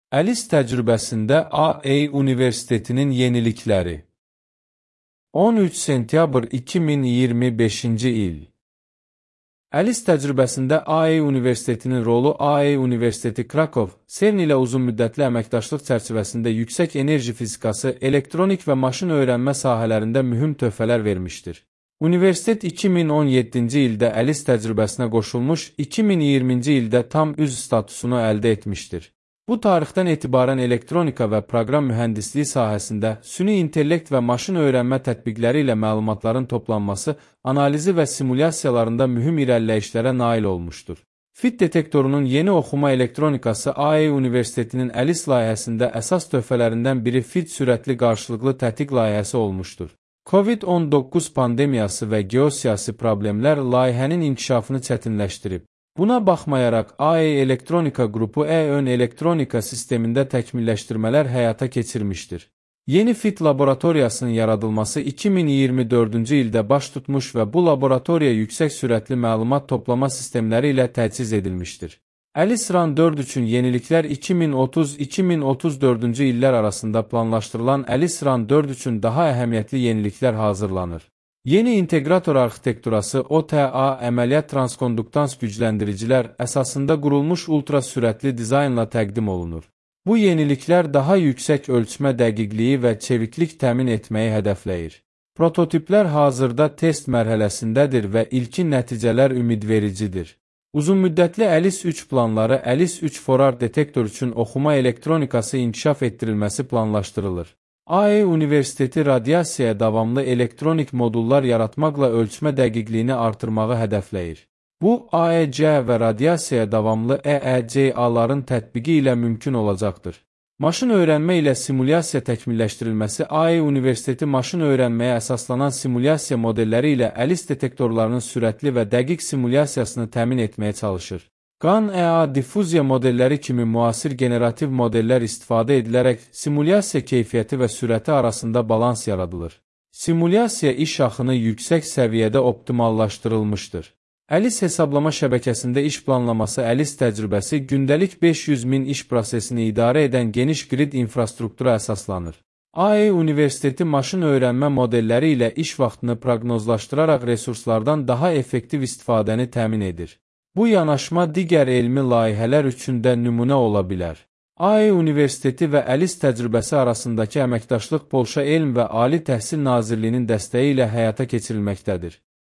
Alice təcrübəsində AA Universitetinin yenilikləri. 13 sentyabr 2025-ci il. Alice təcrübəsində AA Universitetinin rolu AA Universiteti Krakow, CERN ilə uzunmüddətli əməkdaşlıq çərçivəsində yüksək enerji fizikası, elektronik və maşın öyrənmə sahələrində mühüm töhfələr vermişdir. Universitet 2017-ci ildə Alice təcrübəsinə qoşulmuş, 2020-ci ildə tam üzv statusunu əldə etmişdir. Bu tarixdən etibarən elektronika və proqram mühəndisliyi sahəsində süni intellekt və maşın öyrənmə tətbiqləri ilə məlumatların toplanması, analizi və simulyasiyalarında mühüm irəliləyişlərə nail olmuşdur. FIT detektorunun yeni oxuma elektronikası AA Universitetinin Alice layihəsində əsas töhfələrindən biri FIT sürətli qarşılıqlı tətik layihəsi olmuşdur. COVID-19 pandemiyası və geosiyasi problemlər layihənin inkişafını çətinləşdirib. Buna baxmayaraq, AA Elektronika qrupu ön elektronika sistemində təkmilləşdirmələr həyata keçirmişdir. Yeni FIT laboratoriyasının yaradılması 2024-cü ildə baş tutmuş və bu laboratoriya yüksək sürətli məlumat toplama sistemləri ilə təchiz edilmişdir. Alice RAN 4 üçün yeniliklər 2030-2034-cü illər arasında planlaşdırılan Alice RAN 4 üçün daha əhəmiyyətli yeniliklər hazırlanır. Yeni integrator arxitekturası OTA əməliyyat transkonduktans gücləndiricilər əsasında qurulmuş ultra sürətli dizaynla təqdim olunur. Bu yeniliklər daha yüksək ölçmə dəqiqliyi və çeviklik təmin etməyi hədəfləyir. Prototiplər hazırda test mərhələsindədir və ilkin nəticələr ümidvericidir. Uzunmüddətli Alice 3 planları Alice 3 Forar detektor üçün oxuma elektronikası inkişaf etdirilməsi planlaşdırılır. AA Universiteti radiasiyaya davamlı elektronik modullar yaratmaqla ölçmə dəqiqliyini artırmağı hədəfləyir. Bu, AEC və radiasiyaya davamlı EECA-ların tətbiqi ilə mümkün olacaqdır. Maşın öyrənmə ilə simulyasiya təkmilləşdirilməsi AA Universiteti maşın öyrənməyə əsaslanan simulyasiya modelləri ilə Alice detektorlarının sürətli və dəqiq simulyasiyasını təmin etməyə çalışır. GAN-EA diffuziya modelləri kimi müasir generativ modellər istifadə edilərək simulyasiya keyfiyyəti və sürəti arasında balans yaradılır. Simulyasiya iş axını yüksək səviyyədə optimallaşdırılmışdır. Alice hesablama şəbəkəsində iş planlaması Alice təcrübəsi gündəlik 500 min iş prosesini idarə edən geniş grid infrastruktura əsaslanır. AA Universiteti maşın öyrənmə modelləri ilə iş vaxtını proqnozlaşdıraraq resurslardan daha effektiv istifadəni təmin edir. Bu yanaşma digər elmi layihələr üçün də nümunə ola bilər. AA Universiteti və Alice təcrübəsi arasındakı əməkdaşlıq Polşa Elm və Ali Təhsil Nazirliyinin dəstəyi ilə həyata keçirilməkdədir.